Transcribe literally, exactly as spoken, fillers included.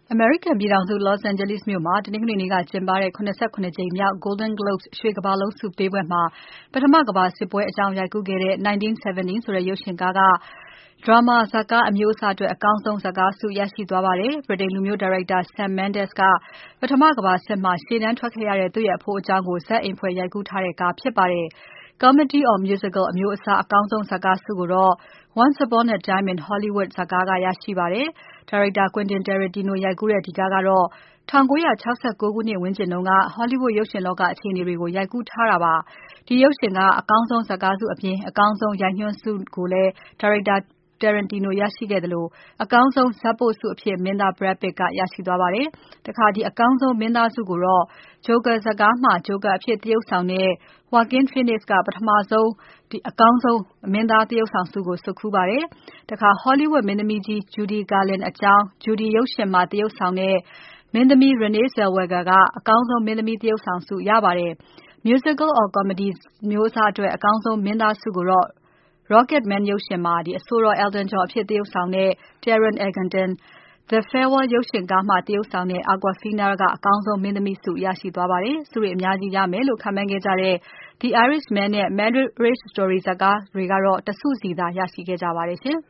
အမေရိကန်ပြည်ထောင်စု Los Angeles မြို့မှာ တနင်္ဂနွေနေ့ကကျင်းပတဲ့ ၇၇ ကြိမ်မြောက် Golden Globes ရွှေကမ္ဘာလုံးဆုပေးပွဲမှာ ပထမကမ္ဘာစစ်ပွဲအကြောင်းရိုက်ကူးခဲ့တဲ့ nineteen seventeen ဆိုတဲ့ရုပ်ရှင်ကားက Drama ဇာတ်ကားအမျိုးအစားအတွက် အကောင်းဆုံးဇာတ်ကားဆု ရရှိသွားပါတယ်။ ဗြိတိန်လူမျိုးဒါရိုက်တာ Sam Mendes က ပထမကမ္ဘာစစ်မှာ ရှေ့တန်းထွက်ခဲ့ရတဲ့ သူ့ရဲ့အဖိုးအကြောင်းကို ဇာတ်အိမ်ဖွဲ့ရိုက်ကူးထားတဲ့ကားဖြစ်ပါတယ်။ Comedy or Musical အမျိုးအစား အကောင်းဆုံးဇာတ်ကားဆုကိုတော့ Once Upon a Time in Hollywood ဇာတ်ကားက ရရှိပါတယ်။ ဒါရိုက်တာ Quentin Tarantino ရိုက်ကူးတဲ့ ဒီကားကတော့ ၁၉၆၉ ခုနှစ်ဝန်းကျင်တုန်းက Hollywood ရုပ်ရှင်လောကအခြေအနေတွေကို ရိုက်ကူးထားတာပါ။ ဒီရုပ်ရှင်က အကောင်းဆုံးဇာတ်ကားဆုအပြင် အကောင်းဆုံး ရိုက်ညွှန်းဆုကိုလည်း ဒါရိုက်တာ Tarantino ရရှိခဲ့သလို အကောင်းဆုံးဇာတ်ပို့ဆုအဖြစ် မင်းသား Brad Pitt ကရရှိသွားပါတယ်။ တခါ အကောင်းဆုံးမင်းသားဆုကိုတော့ Joker ဇာတ်ကားမှာ Joker အဖြစ်သရုပ်ဆောင်တဲ့ Joaquin Phoenix က ပထမဆုံး အကောင်းဆုံးမင်းသားသရုပ်ဆောင်ဆုကို ဆွတ်ခူးပါတယ်။ တခါ Hollywood မင်းသမီးကြီး Judy Garland အကြောင်း Judy ရုပ်ရှင်မှာ သရုပ်ဆောင်တဲ့ မင်းသမီး Renee Zellweger က အကောင်းဆုံးမင်းသမီးသရုပ်ဆောင်ဆုရပါတယ်။ Musical or Comedy အမျိုးအစားအတွက် အကောင်းဆုံးမင်းသားဆုကိုတော့ Rocketman ရုပ်ရှင်မှာ အဆိုတော် Elton John အဖြစ်သရုပ်ဆောင်တဲ့ Taron Egerton၊ The Farewell ရုပ်ရှင်ကားမှာ သရုပ်ဆောင်တဲ့ Awkwafina က အကောင်းဆုံးမင်းသမီးဆုရရှိသွားပါတယ်။ ဆုတွေအများကြီးရမယ်လို့ ခန့်မှန်းခဲ့ကြတဲ့ The Irishman နဲ့ Marriage Story ဇာတ်ကားတွေကတော့ တဆုစီသာရရှိခဲ့ကြပါတယ်ရှင်။